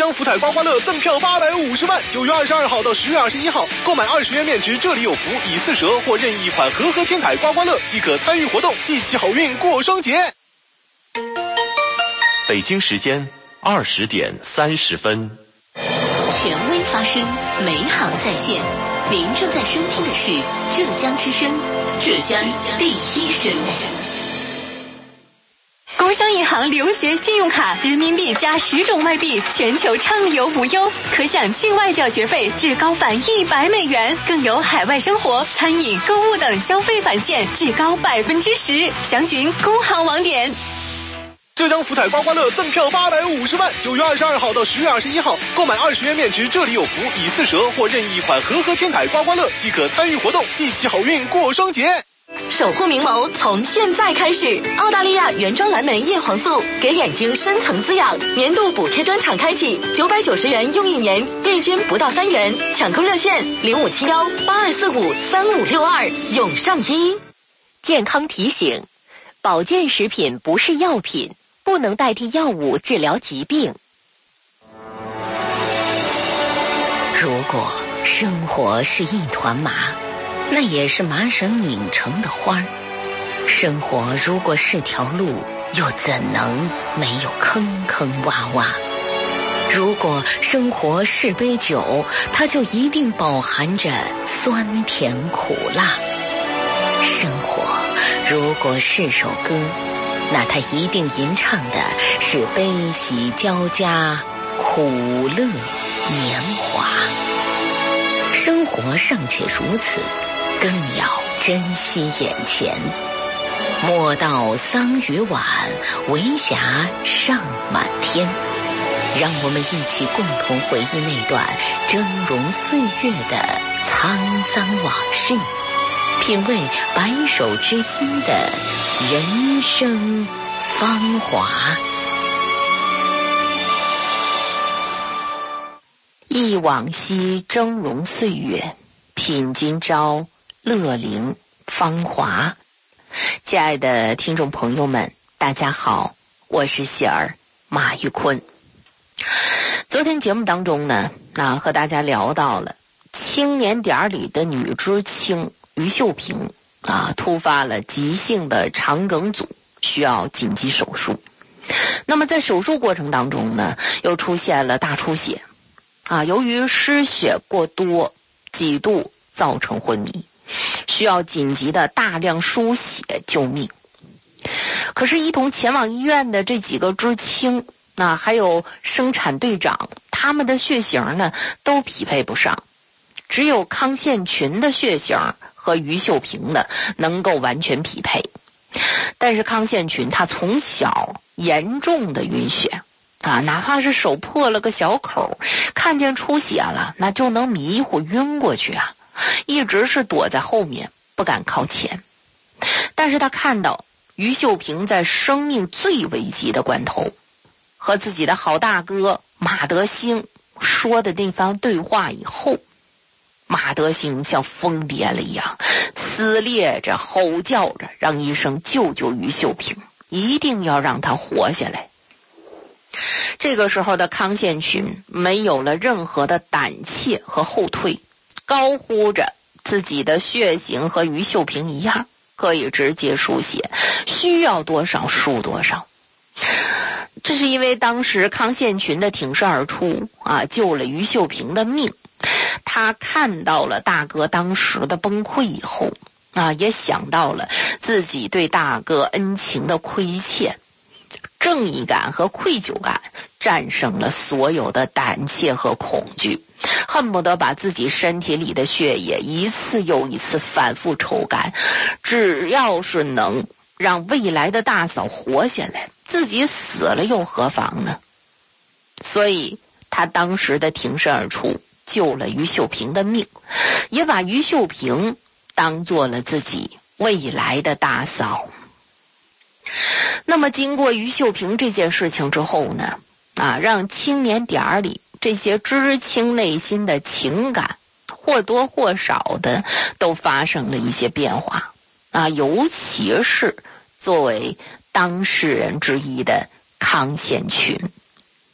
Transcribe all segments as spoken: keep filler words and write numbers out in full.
江福彩刮刮乐赠票八百五十万，九月二十二号到十月二十一号，购买二十元面值这里有福以四蛇或任意一款和和天彩刮刮乐即可参与活动，一起好运过双节。 北京时间二十点三十分。 权威发声，美好在线。您正在收听的是浙江之声，浙江第一声。 工商银行留学信用卡，人民币加十种外币，全球畅游无忧，可享境外缴学费至高返一百美元，更有海外生活、餐饮、购物等消费返现至高百分之十。详询工行网点。 浙江福彩刮刮乐赠票八百五十万，九月二十二号到十月二十一号，购买二十元面值这里有福以四蛇或任意一款和和天彩刮刮乐即可参与活动，一起好运过双节。 守护明眸，从现在开始，澳大利亚原装蓝莓叶黄素给眼睛深层滋养，年度补贴专场开启，九百九十元用一年，日间不到三元，抢购热线零五七幺八二四五三五六二，永上一。 健康提醒：保健食品不是药品，不能代替药物治疗疾病。 如果生活是一团麻，那也是麻绳拧成的花儿。生活如果是条路，又怎能没有坑坑洼洼？如果生活是杯酒，它就一定饱含着酸甜苦辣。生活如果是首歌，那它一定吟唱的是悲喜交加，苦乐年华。生活尚且如此，更要珍惜眼前。莫道桑榆晚，为霞尚满天。让我们一起共同回忆那段峥嵘岁月的沧桑往事，品味白首之心的人生芳华。忆往昔峥嵘岁月，品今朝乐龄芳华。亲爱的听众朋友们，大家好，我是喜儿马玉坤。昨天节目当中呢，那和大家聊到了青年点里的女知青于秀萍啊，突发了急性的肠梗阻，需要紧急手术。那么在手术过程当中呢，又出现了大出血啊，由于失血过多，几度造成昏迷，需要紧急的大量输血救命。可是一同前往医院的这几个知青啊，还有生产队长，他们的血型呢都匹配不上，只有康宪群的血型和于秀萍的能够完全匹配。但是康宪群他从小严重的晕血啊，哪怕是手破了个小口，看见出血了，那就能迷糊晕过去啊，一直是躲在后面不敢靠前。但是他看到于秀萍在生命最危急的关头，和自己的好大哥马德兴说的那番对话以后，马德兴像疯癫了一样，撕裂着吼叫着，让医生救救于秀萍，一定要让她活下来。这个时候的康宪群没有了任何的胆怯和后退，高呼着自己的血型和于秀萍一样，可以直接输血，需要多少输多少。这是因为当时康宪群的挺身而出啊，救了于秀萍的命。他看到了大哥当时的崩溃以后啊，也想到了自己对大哥恩情的亏欠，正义感和愧疚感战胜了所有的胆怯和恐惧，恨不得把自己身体里的血液一次又一次反复抽干，只要是能让未来的大嫂活下来，自己死了又何妨呢？所以他当时的挺身而出，救了于秀萍的命，也把于秀萍当做了自己未来的大嫂。那么经过于秀萍这件事情之后呢，啊，让青年点里这些知青内心的情感或多或少的都发生了一些变化啊，尤其是作为当事人之一的康宪群。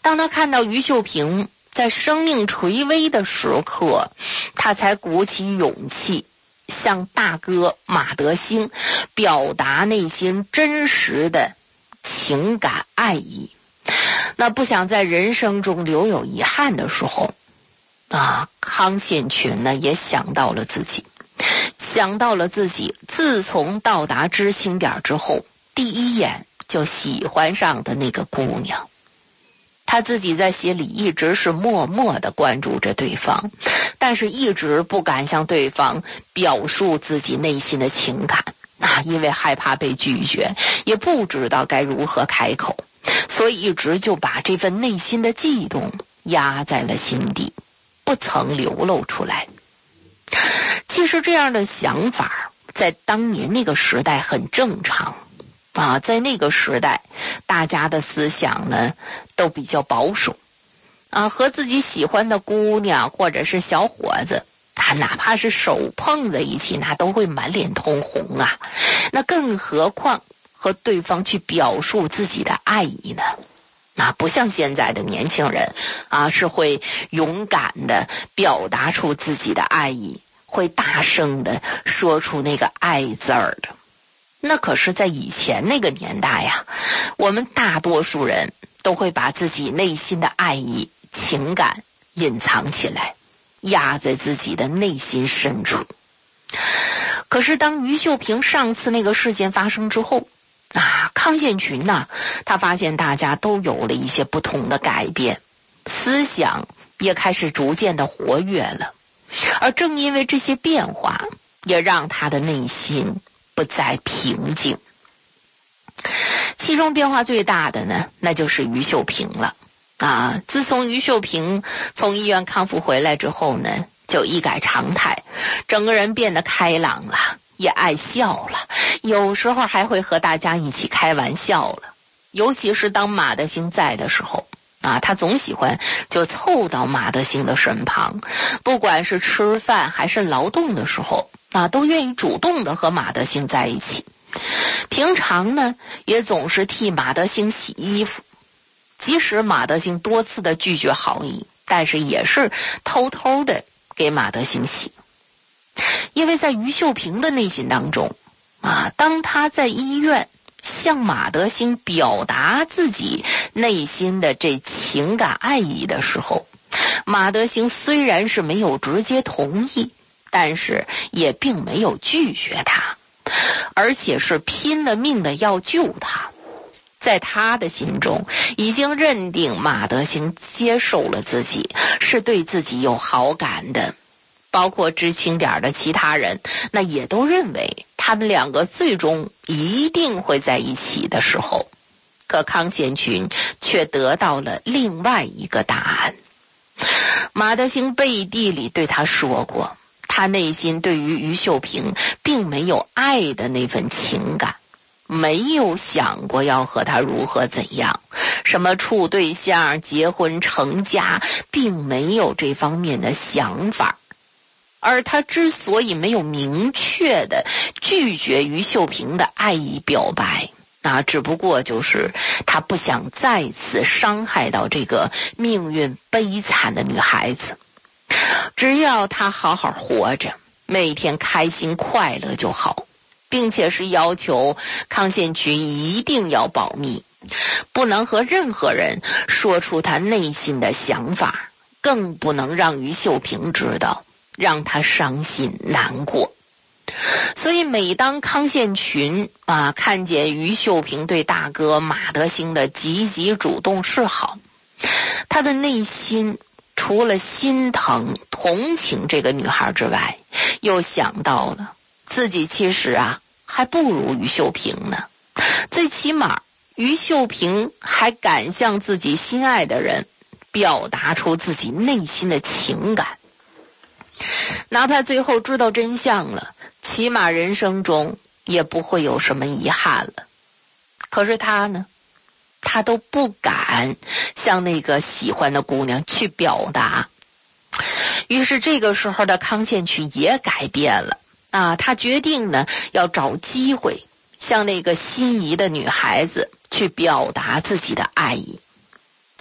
当他看到于秀萍在生命垂危的时刻，他才鼓起勇气向大哥马德兴表达内心真实的情感爱意。那不想在人生中留有遗憾的时候啊，康宪群呢也想到了自己，想到了自己自从到达知青点之后，第一眼就喜欢上的那个姑娘。他自己在心里一直是默默地关注着对方，但是一直不敢向对方表述自己内心的情感啊，因为害怕被拒绝，也不知道该如何开口，所以一直就把这份内心的悸动压在了心底，不曾流露出来。其实这样的想法在当年那个时代很正常啊，在那个时代大家的思想呢都比较保守啊，和自己喜欢的姑娘或者是小伙子啊，哪怕是手碰在一起，那都会满脸通红啊，那更何况和对方去表述自己的爱意呢？啊，不像现在的年轻人啊，是会勇敢的表达出自己的爱意，会大声的说出那个爱字儿的。那可是在以前那个年代呀，我们大多数人都会把自己内心的爱意情感隐藏起来，压在自己的内心深处。可是当于秀萍上次那个事件发生之后啊，康宪群呢，他发现大家都有了一些不同的改变，思想也开始逐渐的活跃了。而正因为这些变化，也让他的内心不再平静。其中变化最大的呢，那就是于秀萍了啊！自从于秀萍从医院康复回来之后呢，就一改常态，整个人变得开朗了，也爱笑了，有时候还会和大家一起开玩笑了。尤其是当马德兴在的时候啊，他总喜欢就凑到马德兴的身旁，不管是吃饭还是劳动的时候啊，都愿意主动的和马德兴在一起。平常呢，也总是替马德兴洗衣服，即使马德兴多次的拒绝好意，但是也是偷偷的给马德兴洗。因为在于秀萍的内心当中啊，当他在医院向马德兴表达自己内心的这情感爱意的时候，马德兴虽然是没有直接同意，但是也并没有拒绝他，而且是拼了命的要救他。在他的心中已经认定马德兴接受了自己，是对自己有好感的，包括知青点的其他人，那也都认为他们两个最终一定会在一起的时候，可康宪群却得到了另外一个答案。马德兴背地里对他说过，他内心对于于秀萍并没有爱的那份情感，没有想过要和他如何怎样，什么处对象结婚成家，并没有这方面的想法。而他之所以没有明确的拒绝于秀萍的爱意表白啊，只不过就是他不想再次伤害到这个命运悲惨的女孩子，只要她好好活着，每天开心快乐就好，并且是要求康宪群一定要保密，不能和任何人说出他内心的想法，更不能让于秀萍知道，让他伤心难过。所以每当康宪群啊看见于秀萍对大哥马德兴的积极主动示好，他的内心除了心疼同情这个女孩之外，又想到了自己其实啊还不如于秀萍呢，最起码于秀萍还敢向自己心爱的人表达出自己内心的情感，哪怕最后知道真相了，起码人生中也不会有什么遗憾了。可是他呢，他都不敢向那个喜欢的姑娘去表达。于是这个时候的康宪群也改变了啊，他决定呢要找机会向那个心仪的女孩子去表达自己的爱意。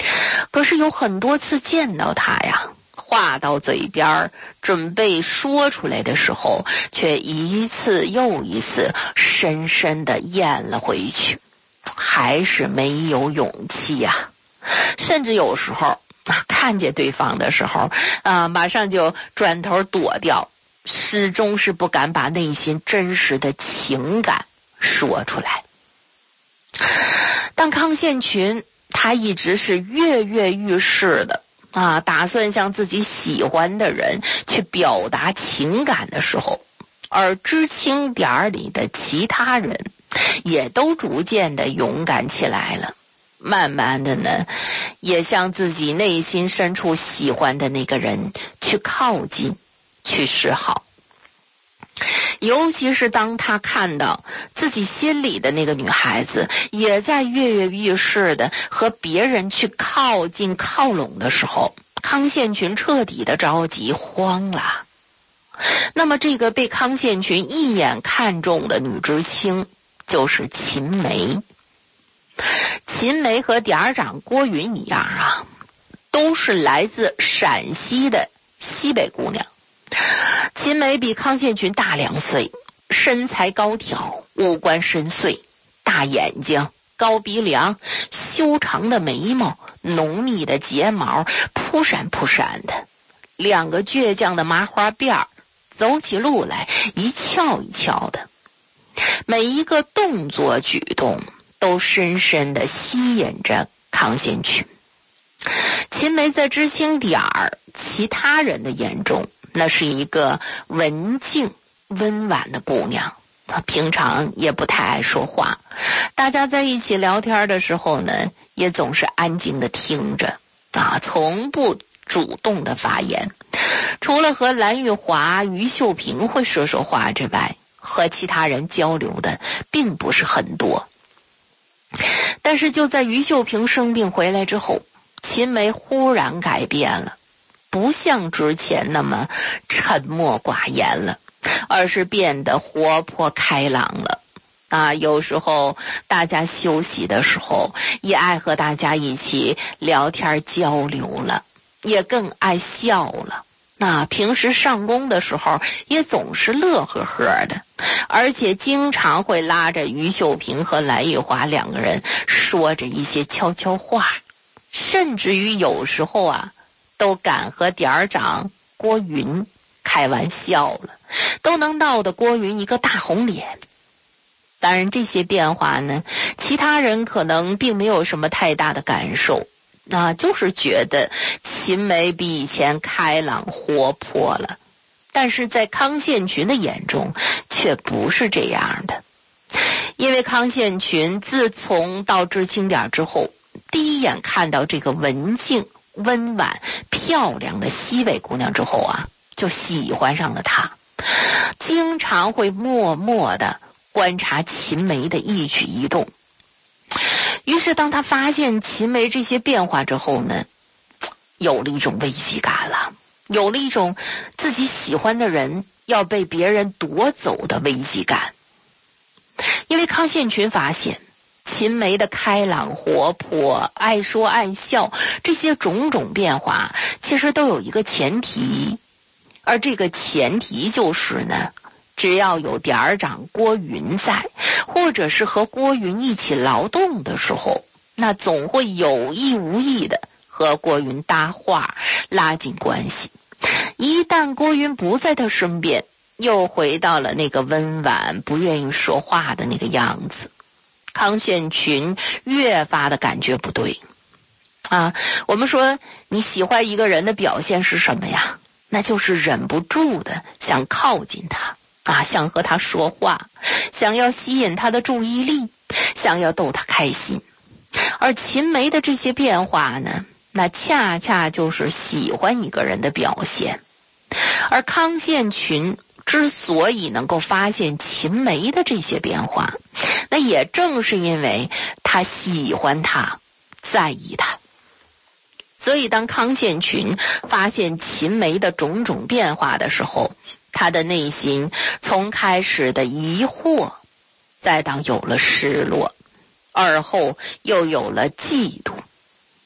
可是有很多次见到他呀，话到嘴边准备说出来的时候，却一次又一次深深地咽了回去，还是没有勇气呀、啊。甚至有时候看见对方的时候啊，马上就转头躲掉，始终是不敢把内心真实的情感说出来。但康宪群他一直是跃跃欲试的啊，打算向自己喜欢的人去表达情感的时候，而知青点里的其他人也都逐渐的勇敢起来了，慢慢的呢，也向自己内心深处喜欢的那个人去靠近，去示好。尤其是当他看到自己心里的那个女孩子也在跃跃欲试的和别人去靠近靠拢的时候，康宪群彻底的着急慌了。那么这个被康宪群一眼看中的女知青就是秦梅。秦梅和点儿长郭云一样啊，都是来自陕西的西北姑娘。秦梅比康宪群大两岁，身材高挑，五官深邃，大眼睛，高鼻梁，修长的眉毛，浓密的睫毛，扑闪扑闪的，两个倔强的麻花辫儿，走起路来一翘一翘的，每一个动作举动都深深地吸引着康宪群。秦梅在知青点儿其他人的眼中，那是一个文静温婉的姑娘，她平常也不太爱说话，大家在一起聊天的时候呢，也总是安静的听着啊，从不主动的发言。除了和蓝玉华、于秀萍会说说话之外，和其他人交流的并不是很多。但是就在于秀萍生病回来之后，秦梅忽然改变了，不像之前那么沉默寡言了，而是变得活泼开朗了啊！有时候大家休息的时候，也爱和大家一起聊天交流了，也更爱笑了。那平时上工的时候也总是乐呵呵的，而且经常会拉着于秀萍和蓝玉华两个人说着一些悄悄话，甚至于有时候啊，都敢和点儿长郭云开玩笑了，都能闹得郭云一个大红脸。当然这些变化呢，其他人可能并没有什么太大的感受，那就是觉得秦梅比以前开朗活泼了，但是在康宪群的眼中却不是这样的。因为康宪群自从到知青点之后，第一眼看到这个文静温婉漂亮的西北姑娘之后啊，就喜欢上了她，经常会默默的观察秦梅的一举一动。于是当他发现秦梅这些变化之后呢，有了一种危机感了，有了一种自己喜欢的人要被别人夺走的危机感。因为康宪群发现秦梅的开朗活泼、爱说爱笑，这些种种变化其实都有一个前提，而这个前提就是呢，只要有点儿长郭云在，或者是和郭云一起劳动的时候，那总会有意无意的和郭云搭话，拉近关系。一旦郭云不在他身边，又回到了那个温婉不愿意说话的那个样子，康宪群越发的感觉不对啊。我们说你喜欢一个人的表现是什么呀？那就是忍不住的想靠近他啊，想和他说话，想要吸引他的注意力，想要逗他开心。而秦梅的这些变化呢，那恰恰就是喜欢一个人的表现。而康宪群之所以能够发现秦梅的这些变化，那也正是因为他喜欢他，在意他。所以当康宪群发现秦梅的种种变化的时候，他的内心从开始的疑惑，再到有了失落，而后又有了嫉妒。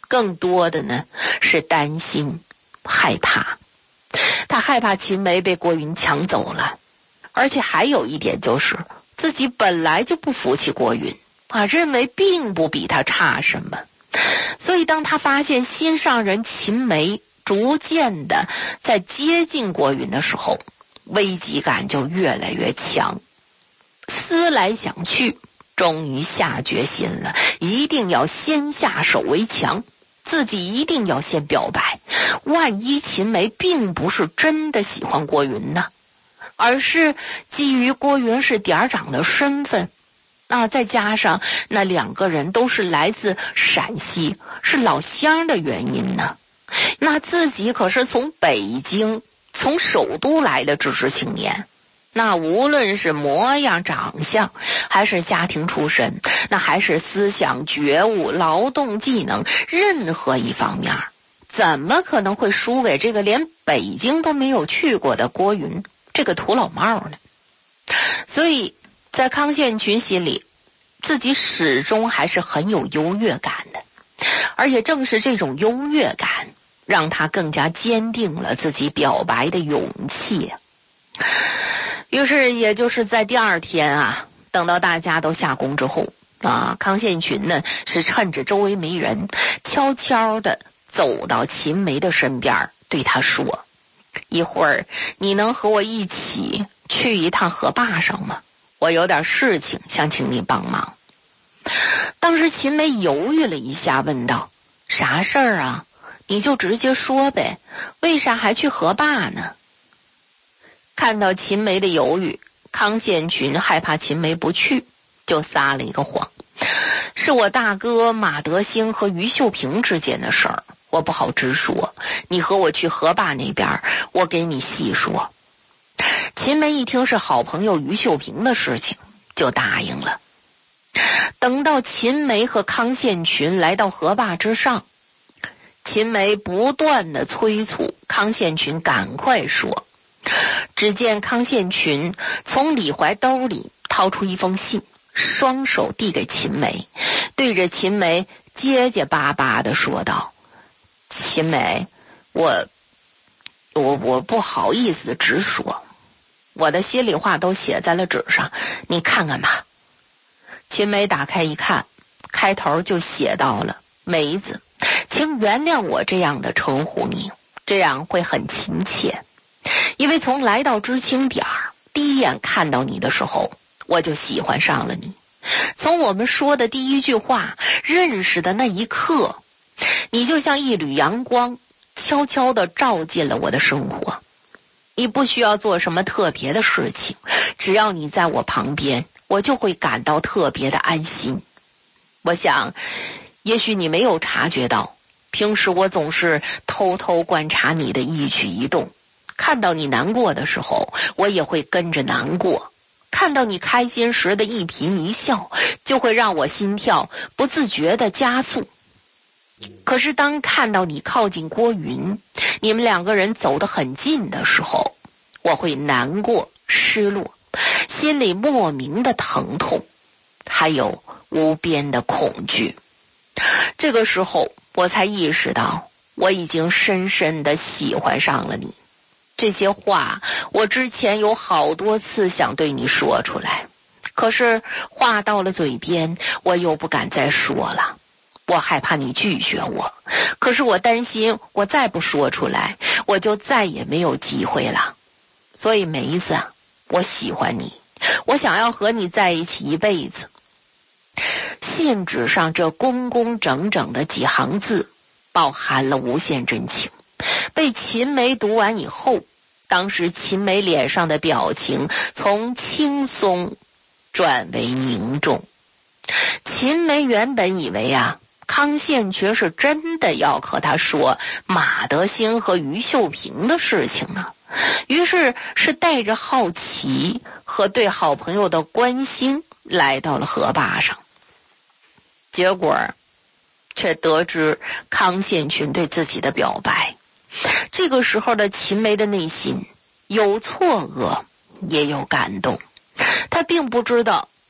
更多的呢是担心、害怕。他害怕秦梅被郭云抢走了，而且还有一点就是自己本来就不服气郭云啊，认为并不比他差什么。所以当他发现心上人秦梅逐渐的在接近郭云的时候，危机感就越来越强。思来想去，终于下决心了，一定要先下手为强，自己一定要先表白。万一秦梅并不是真的喜欢郭云呢，而是基于郭云是点长的身份，那再加上那两个人都是来自陕西，是老乡的原因呢，那自己可是从北京从首都来的知识青年，那无论是模样长相还是家庭出身，那还是思想觉悟劳动技能，任何一方面怎么可能会输给这个连北京都没有去过的郭云这个土老帽呢？所以在康宪群心里，自己始终还是很有优越感的，而且正是这种优越感让他更加坚定了自己表白的勇气。于是也就是在第二天啊，等到大家都下工之后啊，康宪群呢是趁着周围没人，悄悄的走到秦梅的身边，对她说：一会儿你能和我一起去一趟河坝上吗？我有点事情想请你帮忙。当时秦梅犹豫了一下，问道：啥事儿啊？你就直接说呗，为啥还去河坝呢？看到秦梅的犹豫，康宪群害怕秦梅不去，就撒了一个谎：是我大哥马德兴和于秀平之间的事儿，我不好直说，你和我去河坝那边，我给你细说。秦梅一听是好朋友于秀平的事情，就答应了。等到秦梅和康宪群来到河坝之上，秦梅不断的催促康宪群赶快说。只见康宪群从里怀兜里掏出一封信，双手递给秦梅，对着秦梅结结巴巴的说道：秦梅，我我我不好意思直说，我的心里话都写在了纸上，你看看吧。秦梅打开一看，开头就写到了：梅子，请原谅我这样的称呼你，这样会很亲切。因为从来到知青点儿，第一眼看到你的时候，我就喜欢上了你。从我们说的第一句话，认识的那一刻，你就像一缕阳光，悄悄地照进了我的生活。你不需要做什么特别的事情，只要你在我旁边，我就会感到特别的安心。我想，也许你没有察觉到，平时我总是偷偷观察你的一举一动，看到你难过的时候，我也会跟着难过，看到你开心时的一颦一笑，就会让我心跳不自觉的加速。可是当看到你靠近郭云，你们两个人走得很近的时候，我会难过、失落，心里莫名的疼痛，还有无边的恐惧。这个时候我才意识到，我已经深深的喜欢上了你。这些话我之前有好多次想对你说出来，可是话到了嘴边，我又不敢再说了。我害怕你拒绝我，可是我担心我再不说出来，我就再也没有机会了。所以梅子，我喜欢你，我想要和你在一起一辈子。信纸上这工工整整的几行字，包含了无限真情。被秦梅读完以后，当时秦梅脸上的表情从轻松转为凝重。秦梅原本以为啊，康宪群是真的要和他说马德兴和于秀平的事情呢，于是是带着好奇和对好朋友的关心来到了河坝上。结果却得知康宪群对自己的表白。这个时候的秦梅的内心有错愕也有感动，她并不知道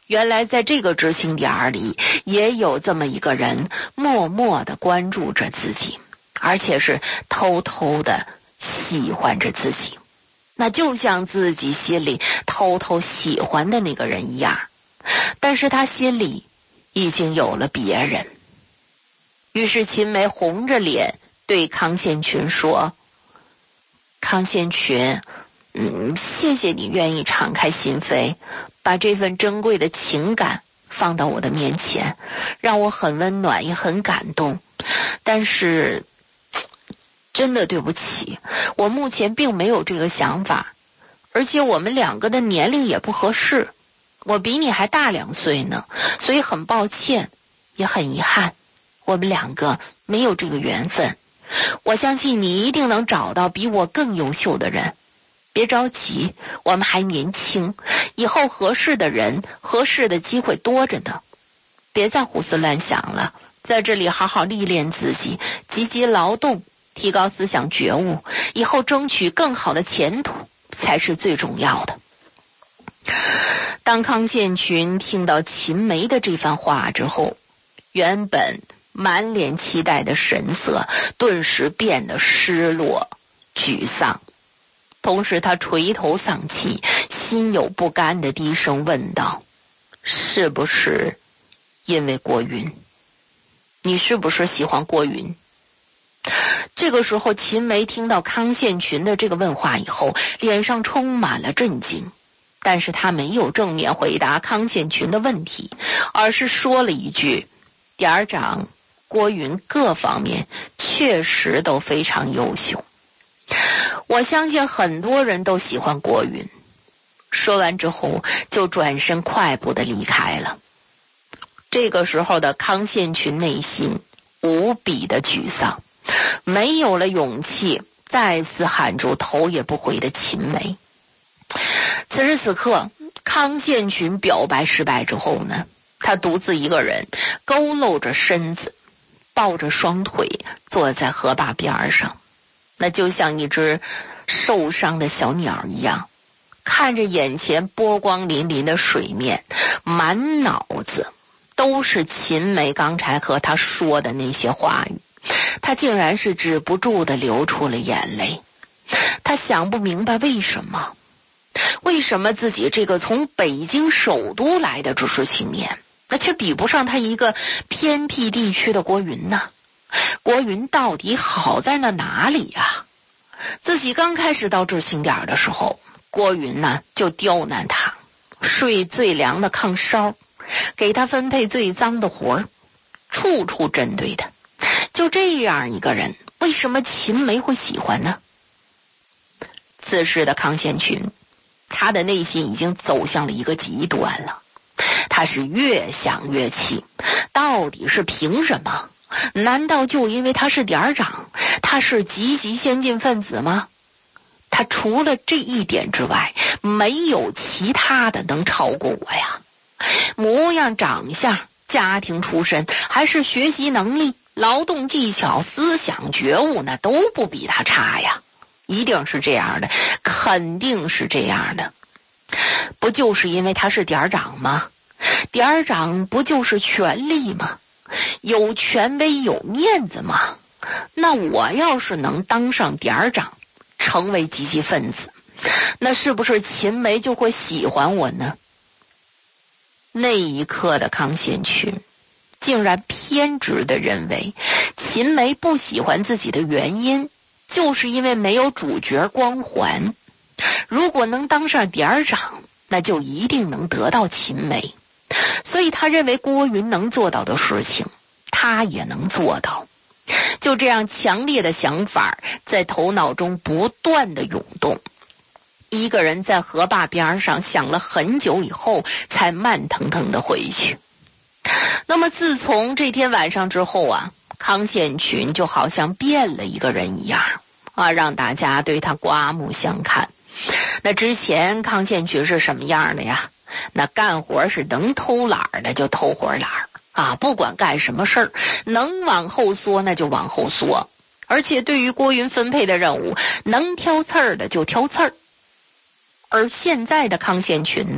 原来在这个执行点里也有这么一个人默默地关注着自己，而且是偷偷地喜欢着自己，那就像自己心里偷偷喜欢的那个人一样，但是他心里已经有了别人。于是秦梅红着脸对康宪群说，康宪群，嗯，谢谢你愿意敞开心扉，把这份珍贵的情感放到我的面前，让我很温暖也很感动。但是真的对不起，我目前并没有这个想法，而且我们两个的年龄也不合适，我比你还大两岁呢，所以很抱歉，也很遗憾，我们两个没有这个缘分。我相信你一定能找到比我更优秀的人。别着急，我们还年轻，以后合适的人，合适的机会多着呢。别再胡思乱想了，在这里好好历练自己，积极劳动，提高思想觉悟，以后争取更好的前途才是最重要的。当康宪群听到秦梅的这番话之后，原本满脸期待的神色顿时变得失落沮丧，同时他垂头丧气，心有不甘的低声问道，是不是因为郭云？你是不是喜欢郭云？这个时候秦梅听到康宪群的这个问话以后，脸上充满了震惊，但是他没有正面回答康宪群的问题，而是说了一句，点儿长，郭云各方面确实都非常优秀，我相信很多人都喜欢郭云。说完之后就转身快步的离开了。这个时候的康宪群内心无比的沮丧，没有了勇气再次喊住头也不回的秦梅。此时此刻，康宪群表白失败之后呢，他独自一个人佝偻着身子，抱着双腿坐在河坝边上，那就像一只受伤的小鸟一样，看着眼前波光粼粼的水面，满脑子都是秦梅刚才和他说的那些话语，他竟然是止不住的流出了眼泪。他想不明白为什么为什么自己这个从北京首都来的知识青年，那却比不上他一个偏僻地区的郭云呢？郭云到底好在那哪里啊？自己刚开始到知青点的时候，郭云呢就刁难他，睡最凉的炕梢，给他分配最脏的活儿，处处针对他。就这样一个人，为什么秦梅会喜欢呢？此时的康宪群，他的内心已经走向了一个极端了。他是越想越气，到底是凭什么？难道就因为他是点长，他是极其先进分子吗？他除了这一点之外，没有其他的能超过我呀。模样、长相、家庭出身，还是学习能力、劳动技巧、思想觉悟，那都不比他差呀。一定是这样的，肯定是这样的。不就是因为他是点长吗？点长不就是权力吗？有权威有面子吗？那我要是能当上点长，成为积极分子，那是不是秦梅就会喜欢我呢？那一刻的康宪群竟然偏执地认为，秦梅不喜欢自己的原因就是因为没有主角光环，如果能当上点长，那就一定能得到秦梅。所以他认为郭云能做到的事情，他也能做到。就这样强烈的想法在头脑中不断的涌动。一个人在河坝边上想了很久以后，才慢腾腾的回去。那么自从这天晚上之后啊，康宪群就好像变了一个人一样啊，让大家对他刮目相看。那之前康宪群是什么样的呀？那干活是能偷懒的就偷活懒啊，不管干什么事儿，能往后缩那就往后缩，而且对于郭云分配的任务，能挑刺儿的就挑刺儿。而现在的康宪群呢，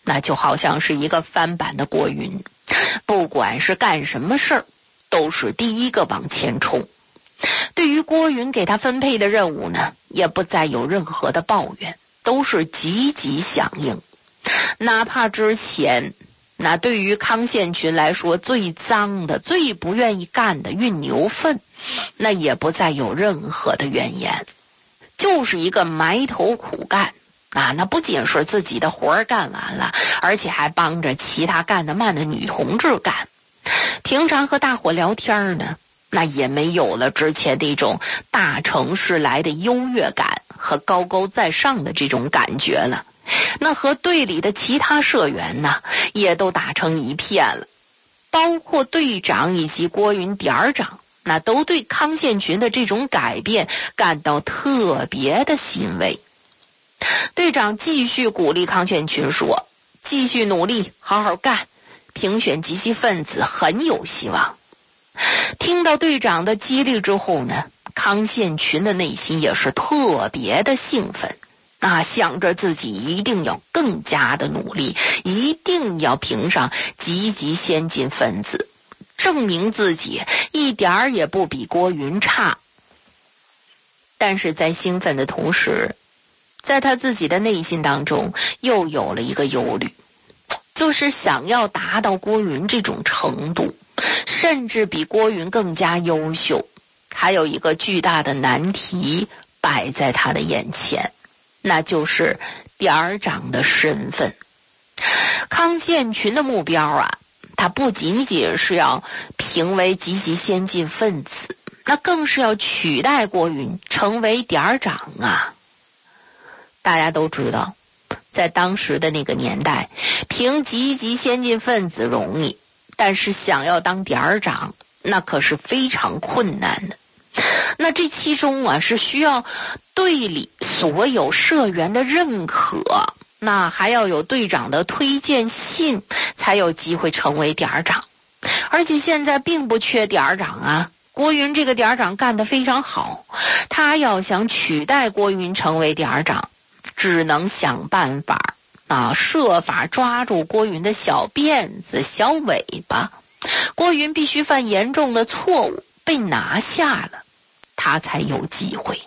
那就好像是一个翻版的郭云，不管是干什么事儿，都是第一个往前冲。对于郭云给他分配的任务呢，也不再有任何的抱怨，都是积极响应。哪怕之前那对于康宪群来说最脏的、最不愿意干的运牛粪，那也不再有任何的怨言，就是一个埋头苦干啊！那不仅是自己的活儿干完了，而且还帮着其他干得慢的女同志干。平常和大伙聊天呢，那也没有了之前那种大城市来的优越感和高高在上的这种感觉了。那和队里的其他社员呢，也都打成一片了，包括队长以及郭云点儿长，那都对康宪群的这种改变感到特别的欣慰。队长继续鼓励康宪群说，继续努力，好好干，评选积极分子很有希望。听到队长的激励之后呢，康宪群的内心也是特别的兴奋，那想着自己一定要更加的努力，一定要评上积极先进分子，证明自己一点儿也不比郭云差。但是在兴奋的同时，在他自己的内心当中又有了一个忧虑，就是想要达到郭云这种程度，甚至比郭云更加优秀，还有一个巨大的难题摆在他的眼前，那就是点儿长的身份。康宪群的目标啊，他不仅仅是要评为积极先进分子，那更是要取代郭云成为点儿长啊。大家都知道，在当时的那个年代，评积极先进分子容易，但是想要当点儿长，那可是非常困难的。那这其中啊，是需要队里所有社员的认可，那还要有队长的推荐信，才有机会成为点儿长。而且现在并不缺点儿长啊，郭云这个点儿长干得非常好，他要想取代郭云成为点儿长，只能想办法啊，设法抓住郭云的小辫子、小尾巴。郭云必须犯严重的错误，被拿下了，他才有机会。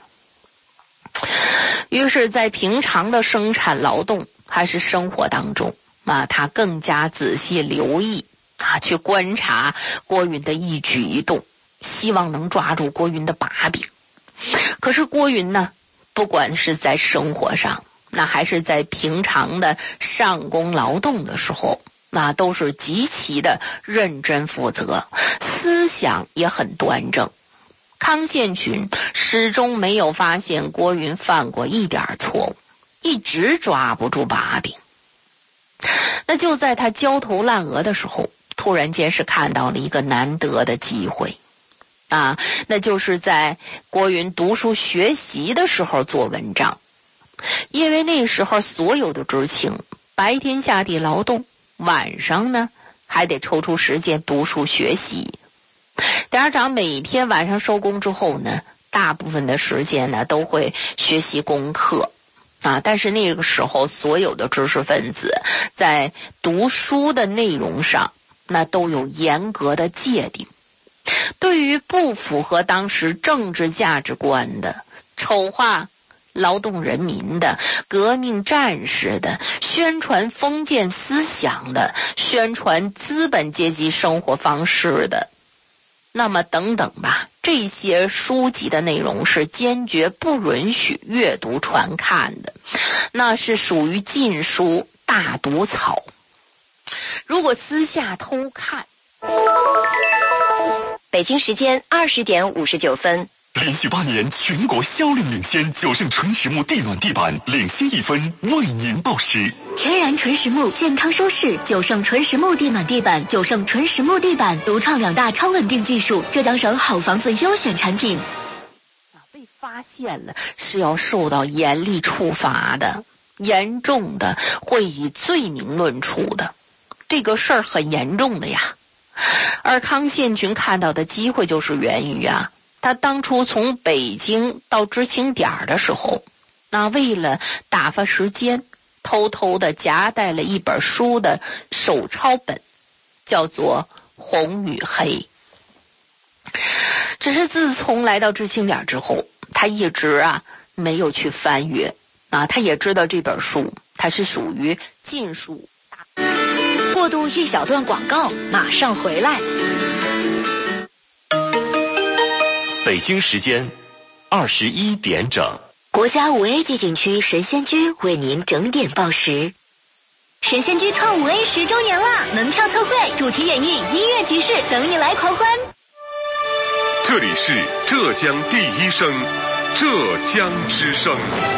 于是在平常的生产劳动还是生活当中啊，他更加仔细留意啊，去观察郭云的一举一动，希望能抓住郭云的把柄。可是郭云呢，不管是在生活上，那还是在平常的上工劳动的时候，那都是极其的认真负责，思想也很端正。康宪群始终没有发现郭云犯过一点错误，一直抓不住把柄。那就在他焦头烂额的时候，突然间是看到了一个难得的机会啊，那就是在郭云读书学习的时候做文章。因为那时候所有的知青白天下地劳动，晚上呢还得抽出时间读书学习。点儿长每天晚上收工之后呢，大部分的时间呢都会学习功课啊，但是那个时候所有的知识分子在读书的内容上那都有严格的界定，对于不符合当时政治价值观的、丑化劳动人民的、革命战士的、宣传封建思想的、宣传资本阶级生活方式的，那么等等吧，这些书籍的内容是坚决不允许阅读传看的，那是属于禁书大毒草。如果私下偷看。 北京时间二十点五十九分。 连续八年全国销量领先，九盛纯实木地暖地板领先一分，为您报时。 天然纯实木，健康舒适，九盛纯实木地暖地板，九盛纯实木地板独创两大超稳定技术，浙江省好房子优选产品。 被发现了是要受到严厉处罚的，严重的会以罪名论处的，这个事儿很严重的呀。而康宪群看到的机会就是源于啊，他当初从北京到知青点的时候，那为了打发时间， 偷偷的夹带了一本书的手抄本，叫做《红与黑》。只是自从来到知青点之后，他一直啊没有去翻阅啊，他也知道这本书它是属于禁书。 过渡一小段广告，马上回来。 北京时间二十一点整。 国家五 A 级景区神仙居为您整点报时。神仙居创五 A 十周年了，门票特惠，主题演绎，音乐集市，等你来狂欢。 这里是浙江第一声，浙江之声。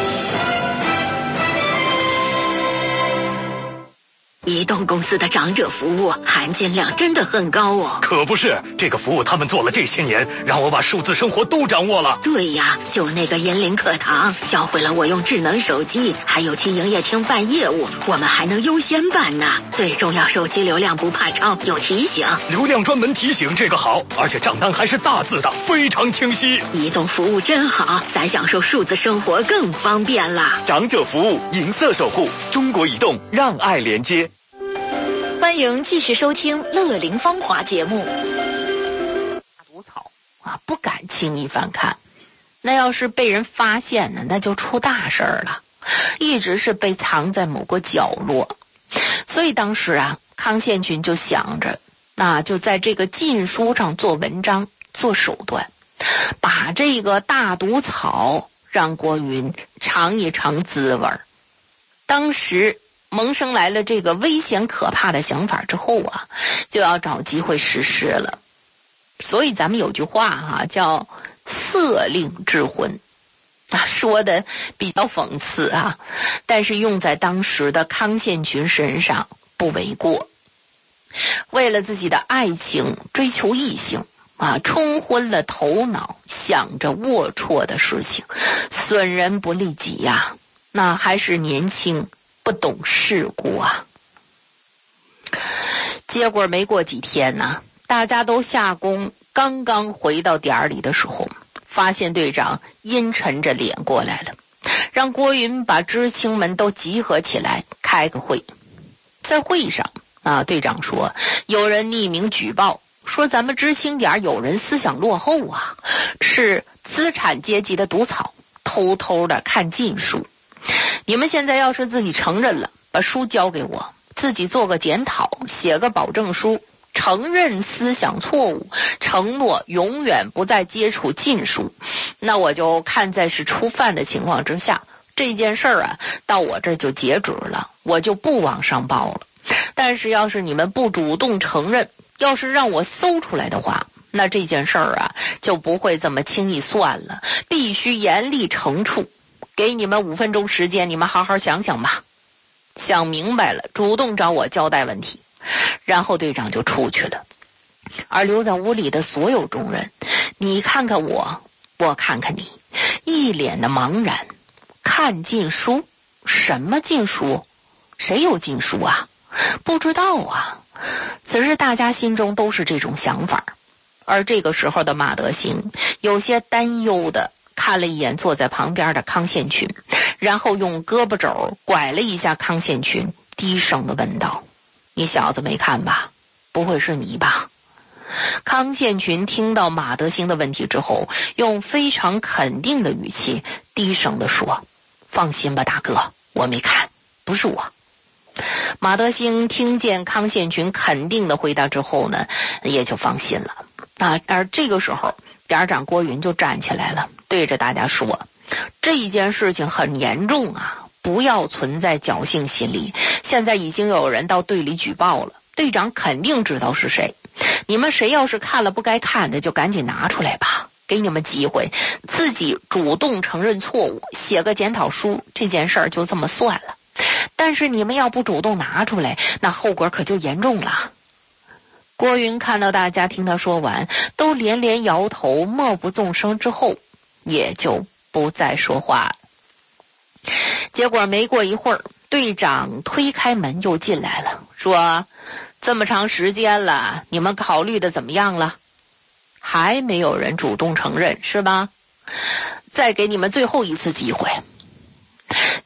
移动公司的长者服务含金量真的很高哦。 可不是，这个服务他们做了这些年，让我把数字生活都掌握了。 对呀，就那个银林课堂，教会了我用智能手机，还有去营业厅办业务，我们还能优先办呢。最重要，手机流量不怕超，有提醒。 流量专门提醒，这个好，而且账单还是大字的，非常清晰。 移动服务真好，咱享受数字生活更方便啦。 长者服务，银色守护，中国移动，让爱连接。 欢迎继续收听《乐龄芳华》节目。 大毒草啊，不敢轻易翻看，那要是被人发现呢，那就出大事了。一直是被藏在某个角落，所以当时啊，康宪群就想着，那就在这个禁书上做文章，做手段，把这个大毒草让郭云尝一尝滋味。当时萌生来了这个危险可怕的想法之后啊，就要找机会实施了。所以咱们有句话哈、啊，叫策令之婚啊，说的比较讽刺啊，但是用在当时的康宪群身上不为过。为了自己的爱情追求异性啊，冲昏了头脑，想着龌龊的事情，损人不利己呀、啊，那还是年轻不懂世故啊。结果没过几天呢，大家都下工，刚刚回到点里的时候，发现队长阴沉着脸过来了，让郭云把知青们都集合起来开个会。在会上啊，队长说有人匿名举报，说咱们知青点有人思想落后啊，是资产阶级的毒草，偷偷的看禁书。你们现在要是自己承认了，把书交给我，自己做个检讨，写个保证书，承认思想错误，承诺永远不再接触禁书，那我就看在是初犯的情况之下，这件事儿啊到我这就截止了，我就不往上报了。但是要是你们不主动承认，要是让我搜出来的话，那这件事儿啊就不会这么轻易算了，必须严厉惩处。给你们五分钟时间，你们好好想想吧，想明白了主动找我交代问题。然后队长就出去了，而留在屋里的所有中人，你看看我，我看看你，一脸的茫然。看禁书？什么禁书？谁有禁书啊？不知道啊。此时大家心中都是这种想法。而这个时候的马德兴有些担忧的看了一眼坐在旁边的康宪群，然后用胳膊肘拐了一下康宪群，低声的问道：你小子没看吧？不会是你吧？康宪群听到马德兴的问题之后，用非常肯定的语气低声的说：放心吧大哥，我没看，不是我。马德兴听见康宪群肯定的回答之后呢，也就放心了啊。而这个时候点长郭云就站起来了，对着大家说：这件事情很严重啊，不要存在侥幸心理。现在已经有人到队里举报了，队长肯定知道是谁。你们谁要是看了不该看的，就赶紧拿出来吧，给你们机会，自己主动承认错误，写个检讨书，这件事儿就这么算了。但是你们要不主动拿出来，那后果可就严重了。郭云看到大家听他说完都连连摇头，默不纵声之后，也就不再说话了。结果没过一会儿，队长推开门又进来了，说：这么长时间了，你们考虑的怎么样了？还没有人主动承认是吧？再给你们最后一次机会。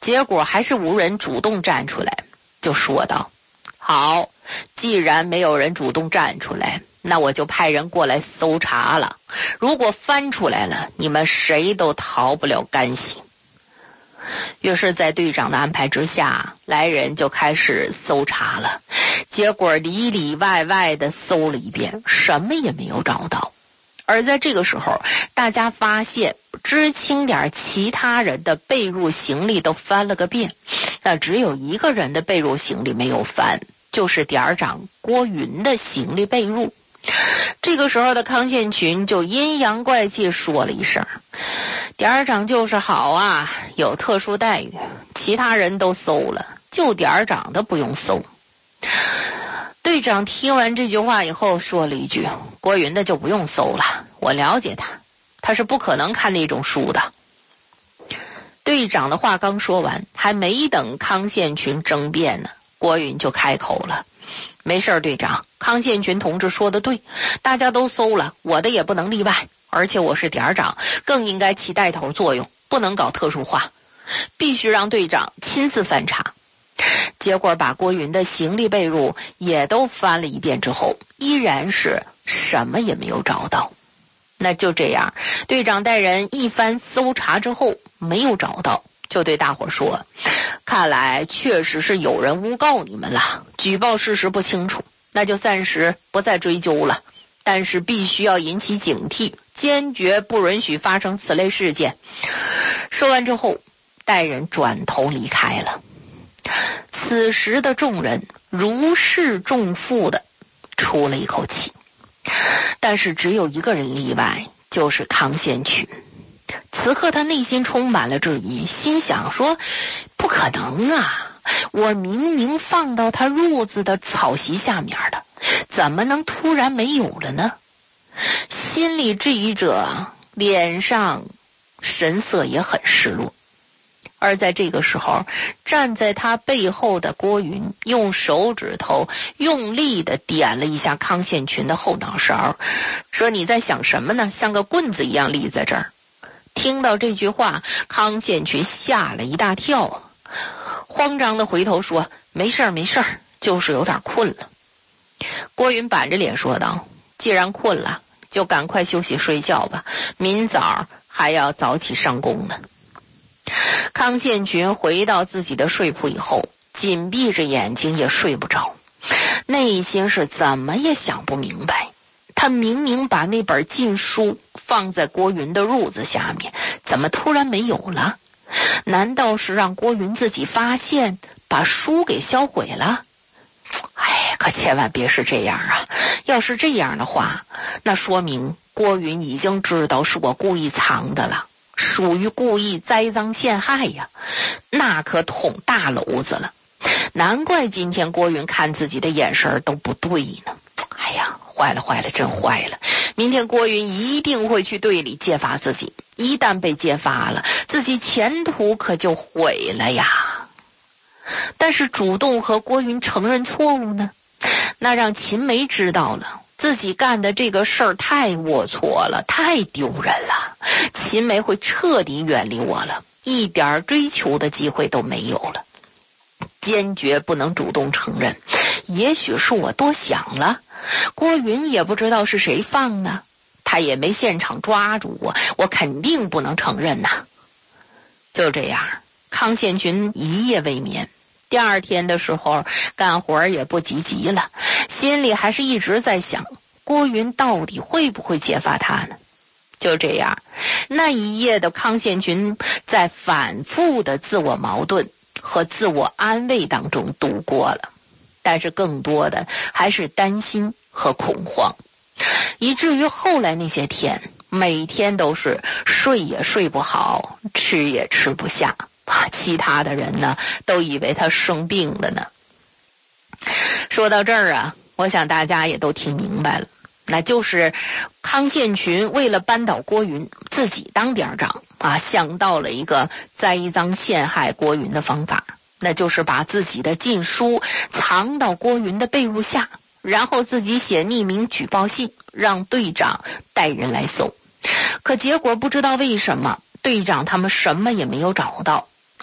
结果还是无人主动站出来，就说道：好，既然没有人主动站出来，那我就派人过来搜查了，如果翻出来了，你们谁都逃不了干系。于是在队长的安排之下，来人就开始搜查了，结果里里外外的搜了一遍，什么也没有找到。而在这个时候，大家发现知青点其他人的被褥行李都翻了个遍，那只有一个人的被褥行李没有翻，就是点长郭云的行李被褥。这个时候的康宪群就阴阳怪气说了一声：点长就是好啊，有特殊待遇，其他人都搜了，就点长的不用搜。队长听完这句话以后说了一句：郭云的就不用搜了，我了解他，他是不可能看那种书的。队长的话刚说完，还没等康宪群争辩呢，郭云就开口了：没事，队长，康宪群同志说的对，大家都搜了，我的也不能例外，而且我是点长，更应该起带头作用，不能搞特殊化，必须让队长亲自翻查。结果把郭云的行李被褥也都翻了一遍之后，依然是什么也没有找到。那就这样，队长带人一番搜查之后没有找到，就对大伙说：看来确实是有人诬告你们了，举报事实不清楚，那就暂时不再追究了，但是必须要引起警惕，坚决不允许发生此类事件。说完之后，带人转头离开了。此时的众人如释重负的出了一口气，但是只有一个人例外，就是康宪群。此刻他内心充满了质疑，心想说：不可能啊，我明明放到他褥子的草席下面的，怎么能突然没有了呢？心里质疑着，脸上神色也很失落。而在这个时候，站在他背后的郭云用手指头用力的点了一下康宪群的后脑勺，说：你在想什么呢？像个棍子一样立在这儿。听到这句话，康宪群吓了一大跳，慌张的回头说：没事没事，就是有点困了。郭云板着脸说道：既然困了，就赶快休息睡觉吧，明早还要早起上工呢。康宪群回到自己的睡铺以后，紧闭着眼睛也睡不着，内心是怎么也想不明白，他明明把那本禁书放在郭云的褥子下面，怎么突然没有了？难道是让郭云自己发现，把书给销毁了？哎，可千万别是这样啊！要是这样的话，那说明郭云已经知道是我故意藏的了，属于故意栽赃陷害呀，那可捅大篓子了。难怪今天郭云看自己的眼神都不对呢。哎呀，坏了坏了，真坏了！明天郭云一定会去队里揭发自己，一旦被揭发了，自己前途可就毁了呀。但是主动和郭云承认错误呢，那让秦梅知道了自己干的这个事儿太龌龊了，太丢人了，秦梅会彻底远离我了，一点追求的机会都没有了。坚决不能主动承认，也许是我多想了，郭云也不知道是谁放的，他也没现场抓住我，我肯定不能承认呐。就这样，康宪群一夜未眠，第二天的时候干活也不积极了，心里还是一直在想郭云到底会不会揭发他呢。就这样，那一夜的康宪群在反复的自我矛盾和自我安慰当中度过了，但是更多的还是担心和恐慌，以至于后来那些天每天都是睡也睡不好，吃也吃不下，其他的人呢都以为他生病了呢。说到这儿啊，我想大家也都听明白了，那就是康宪群为了扳倒郭云，自己当点长啊，想到了一个栽赃陷害郭云的方法，那就是把自己的禁书藏到郭云的被褥下，然后自己写匿名举报信，让队长带人来搜。可结果不知道为什么，队长他们什么也没有找到，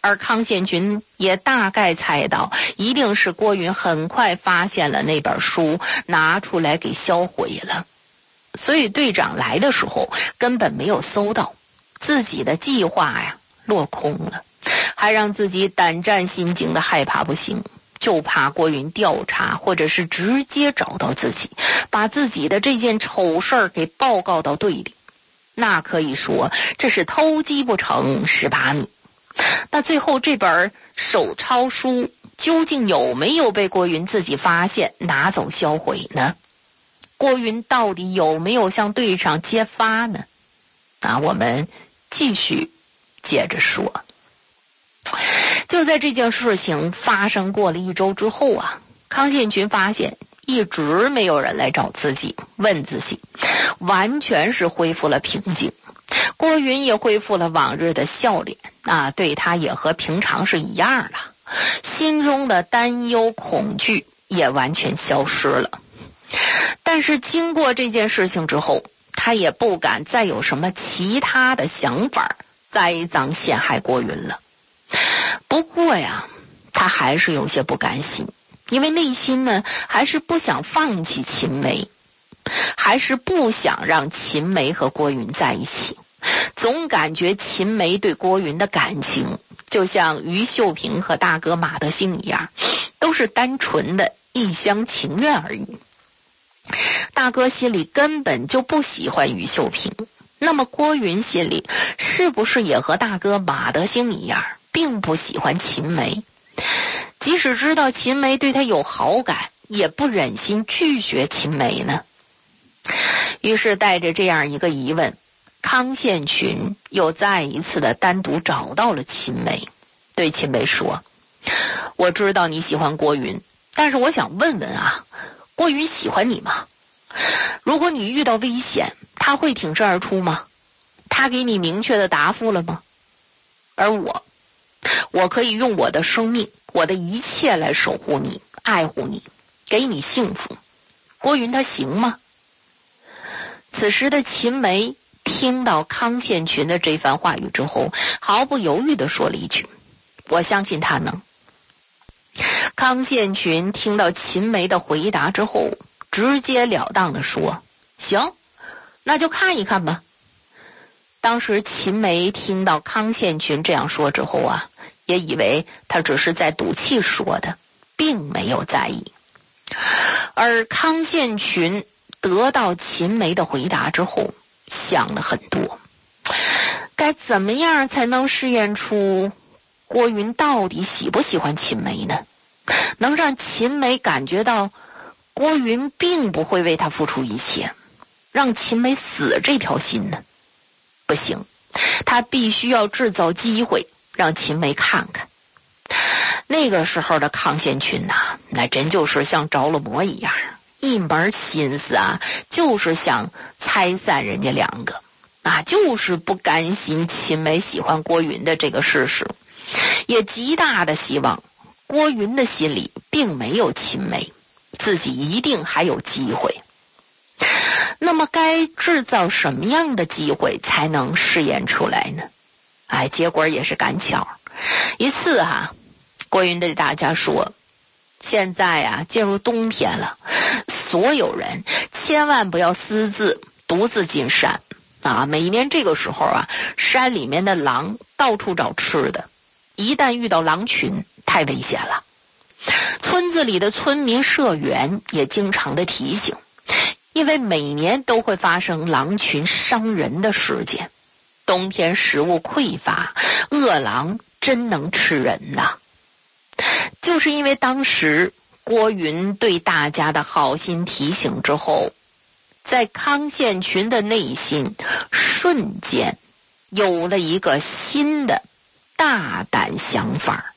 而康宪群也大概猜到，一定是郭云很快发现了那本书，拿出来给销毁了。所以队长来的时候根本没有搜到，自己的计划呀落空了，还让自己胆战心惊的害怕不行，就怕郭云调查，或者是直接找到自己，把自己的这件丑事儿给报告到队里。那可以说这是偷鸡不成蚀把米。那最后这本手抄书究竟有没有被郭云自己发现拿走销毁呢？郭云到底有没有向队长揭发呢？那我们继续接着说。就在这件事情发生过了一周之后啊，康宪群发现一直没有人来找自己问自己，完全是恢复了平静。郭云也恢复了往日的笑脸啊，对他也和平常是一样了，心中的担忧恐惧也完全消失了。但是经过这件事情之后，他也不敢再有什么其他的想法栽赃陷害郭云了。不过呀，他还是有些不甘心，因为内心呢还是不想放弃秦梅，还是不想让秦梅和郭云在一起。总感觉秦梅对郭云的感情就像于秀萍和大哥马德兴一样，都是单纯的一厢情愿而已。大哥心里根本就不喜欢于秀萍，那么郭云心里是不是也和大哥马德兴一样，并不喜欢秦梅？即使知道秦梅对他有好感，也不忍心拒绝秦梅呢？于是带着这样一个疑问，康宪群又再一次的单独找到了秦梅，对秦梅说：我知道你喜欢郭云，但是我想问问啊，郭云喜欢你吗？如果你遇到危险，他会挺身而出吗？他给你明确的答复了吗？而我，我可以用我的生命，我的一切来守护你，爱护你，给你幸福。郭云他行吗？此时的秦梅听到康宪群的这番话语之后，毫不犹豫地说了一句：我相信他能。康宪群听到秦梅的回答之后，直截了当地说：行，那就看一看吧。当时秦梅听到康宪群这样说之后啊，也以为他只是在赌气说的，并没有在意。而康宪群得到秦梅的回答之后，想了很多，该怎么样才能试验出郭云到底喜不喜欢秦梅呢？能让秦梅感觉到郭云并不会为他付出一切，让秦梅死这条心呢？不行，他必须要制造机会让秦梅看看。那个时候的康宪群呐、啊，那真就是像着了魔一样，一门心思啊，就是想拆散人家两个啊，就是不甘心秦梅喜欢郭云的这个事实，也极大的希望郭云的心里并没有秦梅，自己一定还有机会。那么该制造什么样的机会才能试验出来呢？哎，结果也是赶巧，一次啊，郭云对大家说：现在啊进入冬天了，所有人千万不要私自独自进山啊！每年这个时候啊，山里面的狼到处找吃的，一旦遇到狼群，太危险了。村子里的村民社员也经常的提醒，因为每年都会发生狼群伤人的事件，冬天食物匮乏，饿狼真能吃人呐！就是因为当时郭云对大家的好心提醒之后，在康宪群的内心瞬间有了一个新的大胆想法。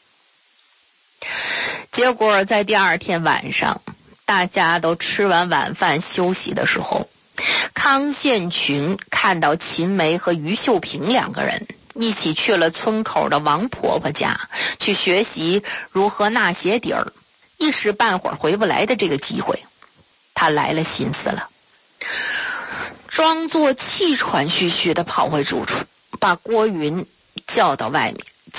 结果在第二天晚上，大家都吃完晚饭休息的时候，康宪群看到秦梅和于秀萍两个人一起去了村口的王婆婆家，去学习如何纳鞋底儿，一时半会儿回不来的这个机会，他来了心思了，装作气喘吁吁的跑回住处，把郭云叫到外面，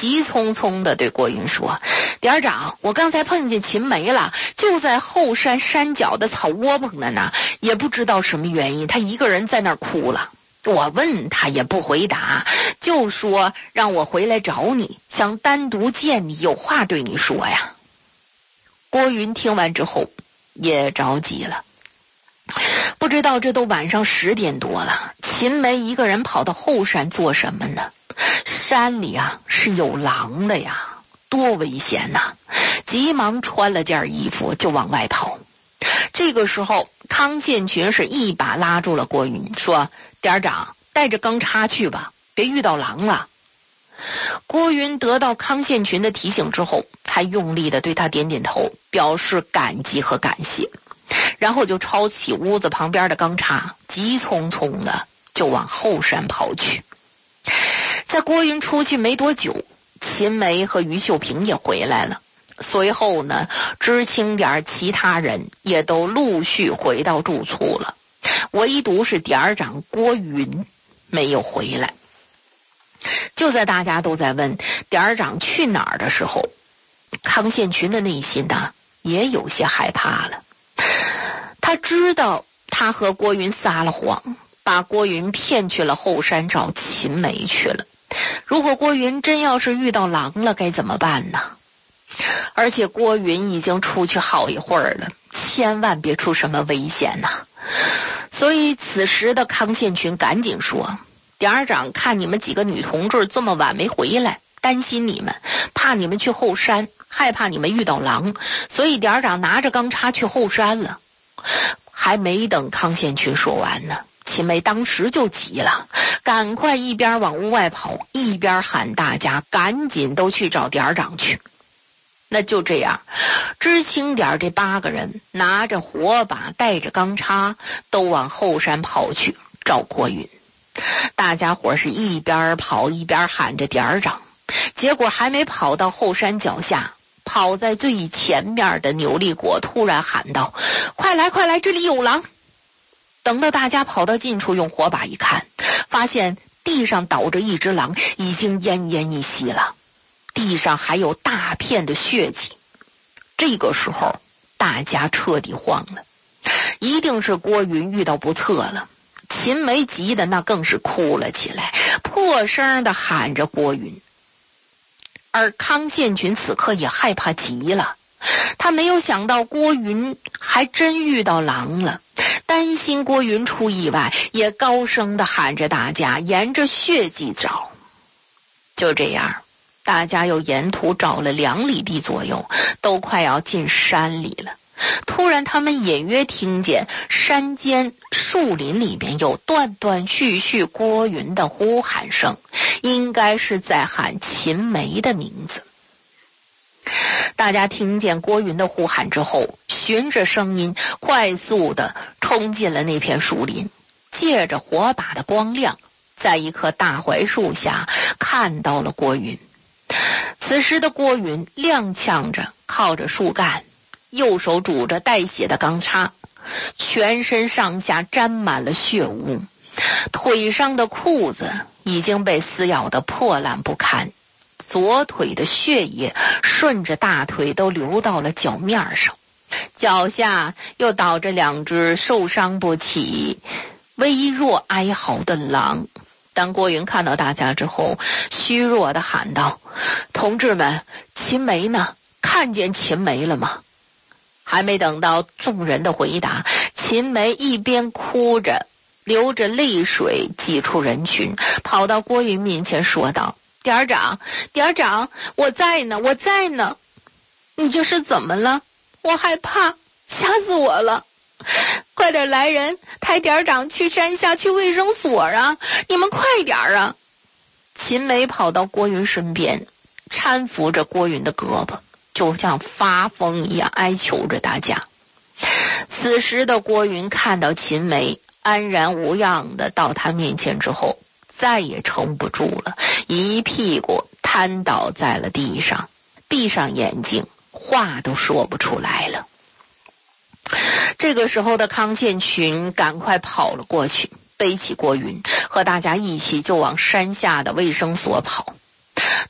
急匆匆地对郭云说：点儿长，我刚才碰见秦梅了，就在后山山脚的草窝棚了呢，也不知道什么原因，她一个人在那儿哭了。我问她也不回答，就说让我回来找你，想单独见你，有话对你说呀。郭云听完之后也着急了，不知道这都晚上十点多了，秦梅一个人跑到后山做什么呢？山里啊是有狼的呀，多危险呐！急忙穿了件衣服就往外跑。这个时候康宪群是一把拉住了郭云，说：点儿长，带着钢叉去吧，别遇到狼了。郭云得到康宪群的提醒之后，还用力的对他点点头，表示感激和感谢，然后就抄起屋子旁边的钢叉，急匆匆的就往后山跑去。在郭云出去没多久，秦梅和于秀萍也回来了。随后呢，知青点其他人也都陆续回到住处了，唯独是点儿长郭云没有回来。就在大家都在问点儿长去哪儿的时候，康宪群的内心呢也有些害怕了。他知道他和郭云撒了谎，把郭云骗去了后山找秦梅去了。如果郭云真要是遇到狼了该怎么办呢？而且郭云已经出去好一会儿了，千万别出什么危险呐！所以此时的康宪群赶紧说：点儿长看你们几个女同志这么晚没回来，担心你们，怕你们去后山，害怕你们遇到狼，所以点儿长拿着钢叉去后山了。还没等康宪群说完呢，秦梅当时就急了，赶快一边往屋外跑，一边喊大家赶紧都去找点儿长去。那就这样，知青点这八个人拿着火把，带着钢叉，都往后山跑去找郭云。大家伙是一边跑一边喊着点儿长，结果还没跑到后山脚下，跑在最前面的牛立国突然喊道：快来快来，这里有狼！等到大家跑到近处，用火把一看，发现地上倒着一只狼，已经奄奄一息了，地上还有大片的血迹。这个时候大家彻底慌了，一定是郭云遇到不测了。秦梅急的那更是哭了起来，破声的喊着郭云。而康宪群此刻也害怕极了，他没有想到郭云还真遇到狼了，担心郭云出意外，也高声的喊着大家沿着血迹找。就这样，大家又沿途找了两里地左右，都快要进山里了。突然他们隐约听见山间树林里边有断断续续郭云的呼喊声，应该是在喊秦梅的名字。大家听见郭云的呼喊之后，循着声音快速的冲进了那片树林，借着火把的光亮，在一棵大槐树下看到了郭云。此时的郭云踉跄着靠着树干，右手拄着带血的钢叉，全身上下沾满了血污，腿上的裤子已经被撕咬得破烂不堪，左腿的血液顺着大腿都流到了脚面上，脚下又倒着两只受伤不起、微弱哀嚎的狼。当郭云看到大家之后，虚弱地喊道：同志们，秦梅呢？看见秦梅了吗？还没等到众人的回答，秦梅一边哭着流着泪水挤出人群，跑到郭云面前说道：点儿长，点儿长，我在呢，我在呢。你这是怎么了？我害怕，吓死我了。快点来人，抬点儿长去山下去卫生所啊！你们快点啊！秦梅跑到郭云身边，搀扶着郭云的胳膊，就像发疯一样哀求着大家。此时的郭云看到秦梅安然无恙的到他面前之后，再也撑不住了，一屁股瘫倒在了地上，闭上眼睛，话都说不出来了。这个时候的康宪群赶快跑了过去，背起郭云，和大家一起就往山下的卫生所跑。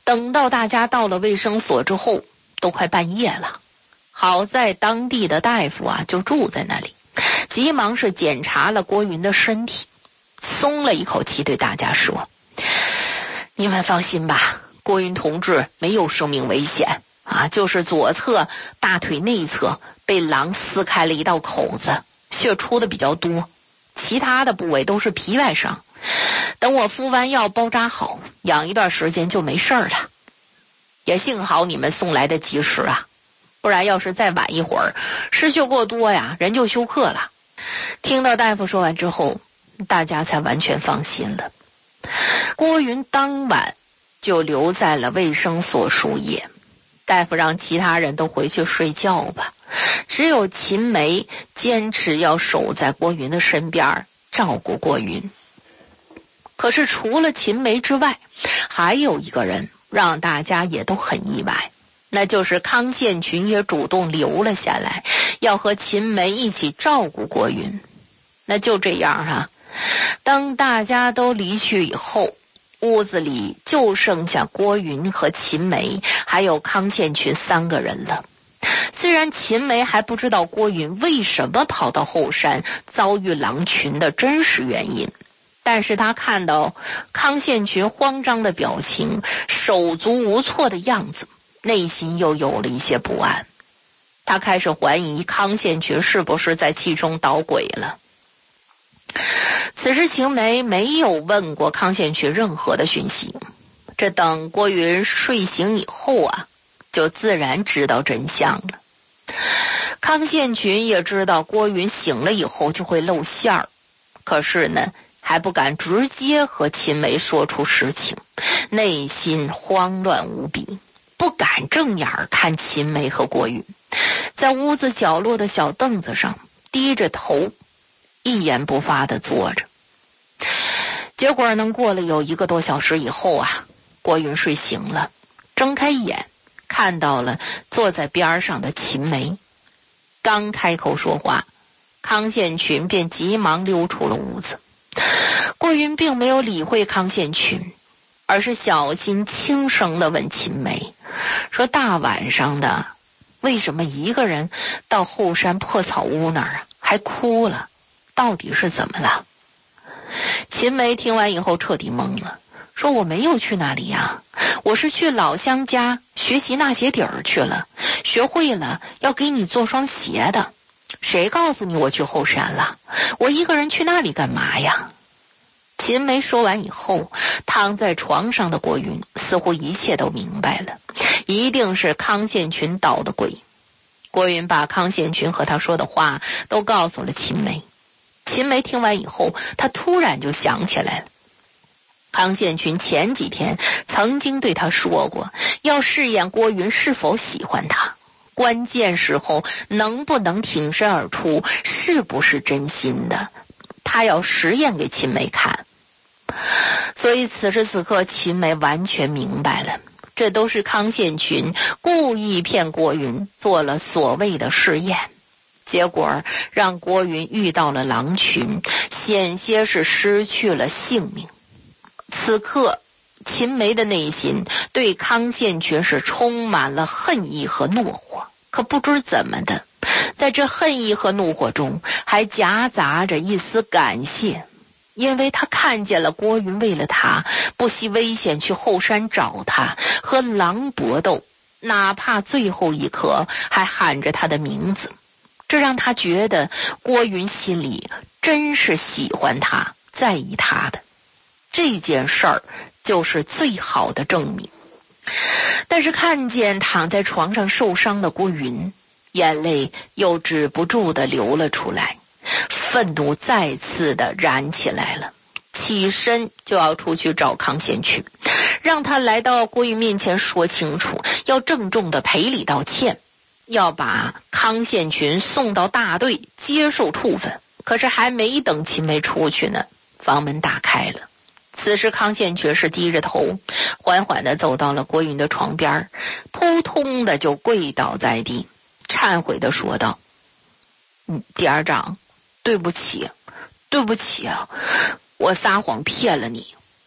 等到大家到了卫生所之后，都快半夜了。好在当地的大夫啊就住在那里，急忙是检查了郭云的身体，松了一口气，对大家说：你们放心吧，郭云同志没有生命危险啊，就是左侧大腿内侧被狼撕开了一道口子，血出的比较多，其他的部位都是皮外伤，等我敷完药包扎好，养一段时间就没事了。也幸好你们送来的及时啊，不然要是再晚一会儿，失血过多呀，人就休克了。听到大夫说完之后，大家才完全放心了。郭云当晚就留在了卫生所输液，大夫让其他人都回去睡觉吧，只有秦梅坚持要守在郭云的身边照顾郭云。可是除了秦梅之外，还有一个人让大家也都很意外，那就是康宪群也主动留了下来，要和秦梅一起照顾郭云。那就这样啊，当大家都离去以后，屋子里就剩下郭云和秦梅还有康宪群三个人了。虽然秦梅还不知道郭云为什么跑到后山遭遇狼群的真实原因，但是他看到康宪群慌张的表情，手足无措的样子，内心又有了一些不安。他开始怀疑康宪群是不是在其中捣鬼了。此时秦梅没有问过康宪群任何的讯息，这等郭云睡醒以后啊，就自然知道真相了。康宪群也知道郭云醒了以后就会露馅儿，可是呢还不敢直接和秦梅说出实情，内心慌乱无比，不敢正眼看秦梅和郭云，在屋子角落的小凳子上低着头一言不发地坐着。结果能过了有一个多小时以后啊，郭云睡醒了，睁开眼看到了坐在边上的秦梅，刚开口说话，康宪群便急忙溜出了屋子。郭云并没有理会康宪群，而是小心轻声地问秦梅说：大晚上的为什么一个人到后山破草屋那儿啊，还哭了，到底是怎么了？秦梅听完以后彻底懵了，说：我没有去那里呀，我是去老乡家学习纳鞋底儿去了，学会了要给你做双鞋的。谁告诉你我去后山了？我一个人去那里干嘛呀？秦梅说完以后，躺在床上的郭云似乎一切都明白了，一定是康宪群捣的鬼。郭云把康宪群和他说的话都告诉了秦梅。秦梅听完以后，他突然就想起来了，康宪群前几天曾经对他说过，要试验郭云是否喜欢他，关键时候能不能挺身而出，是不是真心的，他要实验给秦梅看。所以此时此刻秦梅完全明白了，这都是康宪群故意骗郭云做了所谓的试验，结果让郭云遇到了狼群，险些是失去了性命。此刻秦梅的内心对康宪群是充满了恨意和怒火，可不知怎么的，在这恨意和怒火中还夹杂着一丝感谢，因为他看见了郭云为了他不惜危险去后山找他，和狼搏斗，哪怕最后一刻还喊着他的名字，这让他觉得郭云心里真是喜欢他，在意他的。这件事儿就是最好的证明。但是看见躺在床上受伤的郭云，眼泪又止不住地流了出来，愤怒再次的燃起来了，起身就要出去找康宪群，让他来到郭云面前说清楚，要郑重的赔礼道歉，要把康宪群送到大队接受处分。可是还没等秦梅出去呢，房门打开了。此时康宪群是低着头，缓缓地走到了郭云的床边，扑通的就跪倒在地，忏悔地说道：嗯，第二长，对不起，对不起啊，我撒谎骗了你，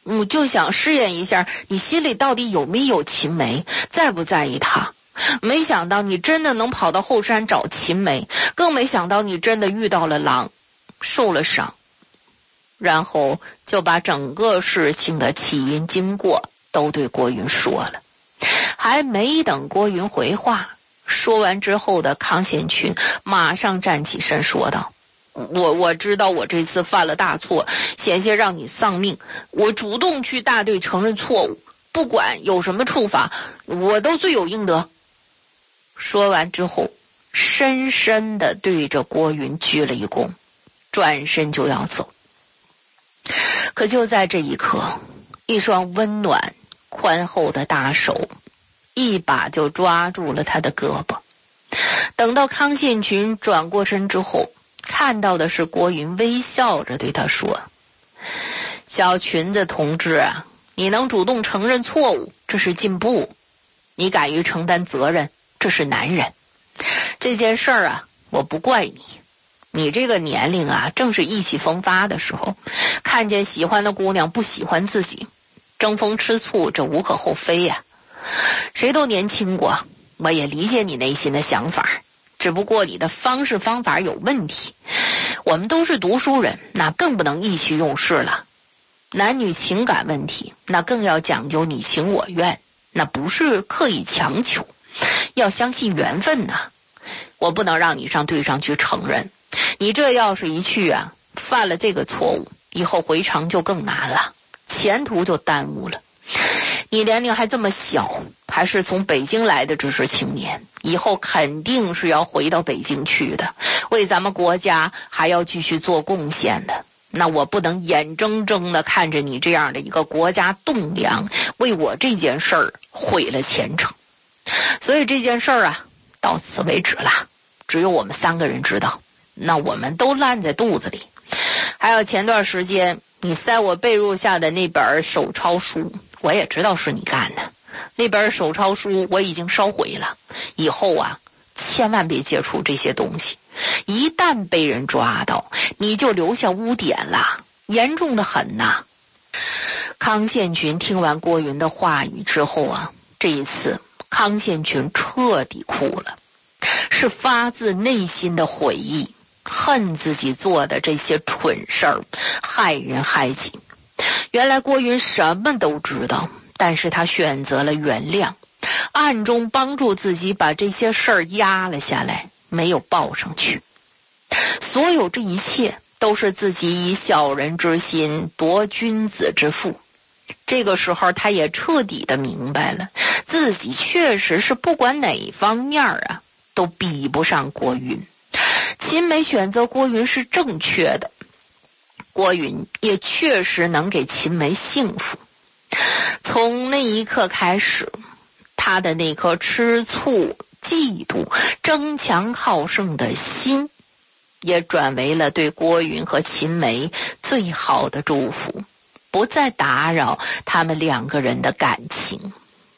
我就想试验一下你心里到底有没有秦梅，在不在意她。没想到你真的能跑到后山找秦梅，更没想到你真的遇到了狼，受了伤。然后就把整个事情的起因经过都对郭云说了。还没等郭云回话，说完之后的康献群马上站起身说道：我我知道我这次犯了大错，险些让你丧命，我主动去大队承认错误，不管有什么处罚，我都罪有应得。说完之后，深深地对着郭云鞠了一躬，转身就要走。可就在这一刻，一双温暖宽厚的大手一把就抓住了他的胳膊。等到康献群转过身之后，看到的是郭云微笑着对他说：小裙子同志啊，你能主动承认错误，这是进步；你敢于承担责任，这是男人。这件事儿啊，我不怪你。你这个年龄啊，正是意气风发的时候，看见喜欢的姑娘不喜欢自己，争风吃醋，这无可厚非呀、啊。谁都年轻过，我也理解你内心的想法，只不过你的方式方法有问题。我们都是读书人，那更不能意气用事了。男女情感问题，那更要讲究你情我愿，那不是刻意强求，要相信缘分呐、啊。我不能让你上队上去承认，你这要是一去啊，犯了这个错误，以后回城就更难了，前途就耽误了。你年龄还这么小，还是从北京来的知识青年，以后肯定是要回到北京去的，为咱们国家还要继续做贡献的。那我不能眼睁睁的看着你这样的一个国家栋梁，为我这件事儿毁了前程。所以这件事儿啊，到此为止了，只有我们三个人知道，那我们都烂在肚子里。还有前段时间你塞我被褥下的那本手抄书，我也知道是你干的，那本手抄书我已经烧毁了，以后啊千万别接触这些东西，一旦被人抓到，你就留下污点了，严重的很呐。康献群听完郭云的话语之后啊，这一次康献群彻底哭了，是发自内心的悔意，恨自己做的这些蠢事儿，害人害己。原来郭云什么都知道，但是他选择了原谅，暗中帮助自己把这些事儿压了下来，没有报上去。所有这一切都是自己以小人之心夺君子之腹。这个时候他也彻底的明白了，自己确实是不管哪方面啊都比不上郭云。秦梅选择郭云是正确的，郭云也确实能给秦梅幸福。从那一刻开始，他的那颗吃醋、嫉妒、争强好胜的心，也转为了对郭云和秦梅最好的祝福，不再打扰他们两个人的感情。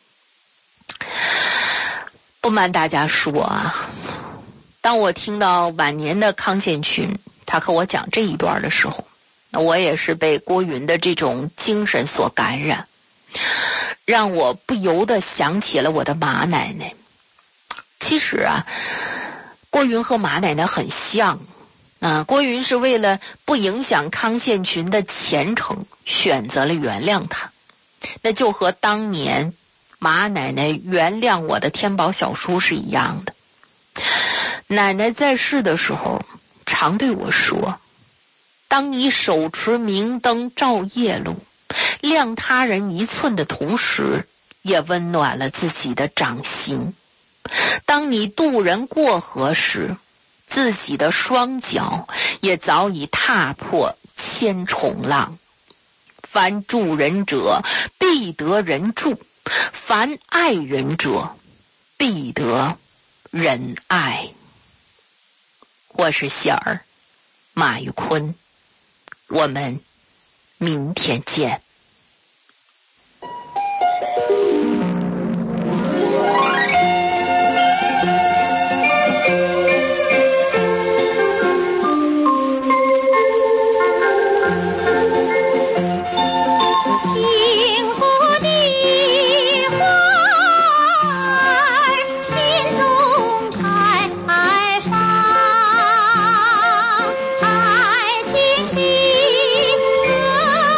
不瞒大家说啊，当我听到晚年的康献群他和我讲这一段的时候，我也是被郭云的这种精神所感染，让我不由得想起了我的马奶奶。其实啊，郭云和马奶奶很像啊，郭云是为了不影响康献群的前程，选择了原谅他，那就和当年马奶奶原谅我的天宝小叔是一样的。奶奶在世的时候常对我说，当你手持明灯照夜路，亮他人一寸的同时，也温暖了自己的掌心。当你渡人过河时，自己的双脚也早已踏破千重浪。凡助人者，必得人助；凡爱人者，必得人爱。我是喜儿，马玉坤，我们明天见。